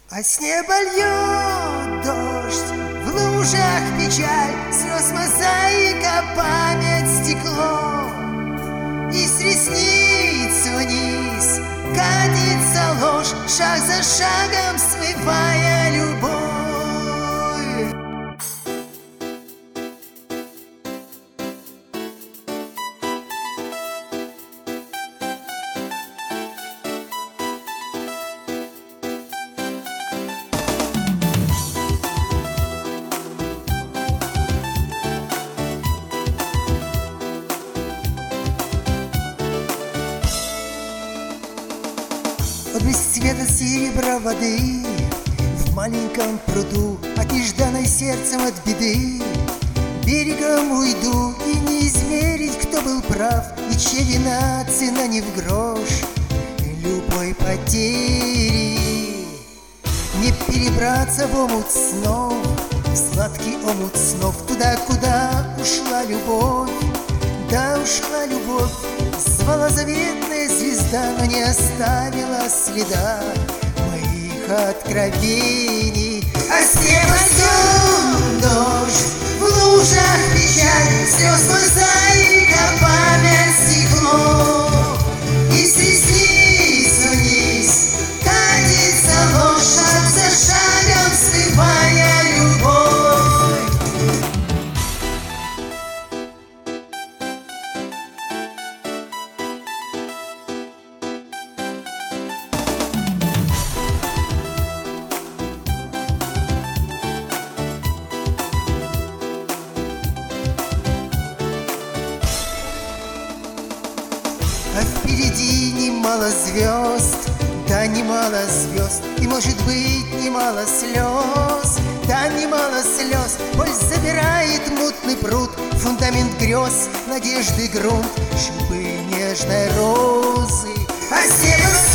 А с неба льет дождь, в лужах печаль, слез мозаика, память стекло. И с ресниц вниз катится ложь, шаг за шагом смывая любовь. Отблеск цвета серебра воды в маленьком пруду, от нежданной сердцем от беды. Берегом уйду, и не измерить, кто был прав, и чья вина цена не в грош любой потери. Не перебраться в омут снов, в сладкий омут снов, туда, куда ушла любовь. Да, ушла любовь, звала заветная звезда, но не оставила следа моих откровений. А с неба льет дождь, в лужах печаль, слез мозаика, память стекло. И с ресниц вниз катится ложь, шаг за шагом смывая любовь. А впереди немало звезд, да немало звезд, и может быть немало слез, да немало слез. Пусть забирает мутный пруд, фундамент грез, надежды грунт, шипы нежной розы. А с неба